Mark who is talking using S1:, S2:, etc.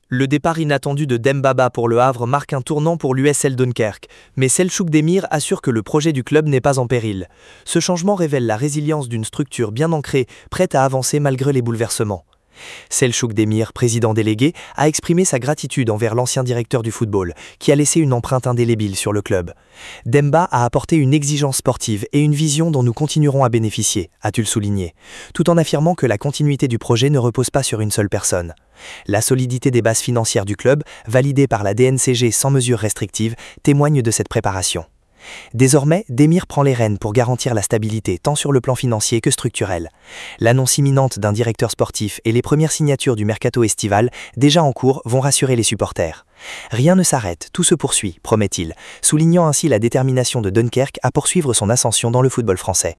S1: Le départ inattendu de Dembaba pour le Havre marque un tournant pour l'USL Dunkerque, mais Selçuk Demir assure que le projet du club n'est pas en péril. Ce changement révèle la résilience d'une structure bien ancrée, prête à avancer malgré les bouleversements. Selçuk Demir, président délégué, a exprimé sa gratitude envers l'ancien directeur du football, qui a laissé une empreinte indélébile sur le club. Demba a apporté une exigence sportive et une vision dont nous continuerons à bénéficier, a-t-il souligné, tout en affirmant que la continuité du projet ne repose pas sur une seule personne. La solidité des bases financières du club, validée par la DNCG sans mesures restrictives, témoigne de cette préparation. Désormais, Demir prend les rênes pour garantir la stabilité tant sur le plan financier que structurel. L'annonce imminente d'un directeur sportif et les premières signatures du mercato estival, déjà en cours, vont rassurer les supporters. Rien ne s'arrête, tout se poursuit, promet-il, soulignant ainsi la détermination de Dunkerque à poursuivre son ascension dans le football français.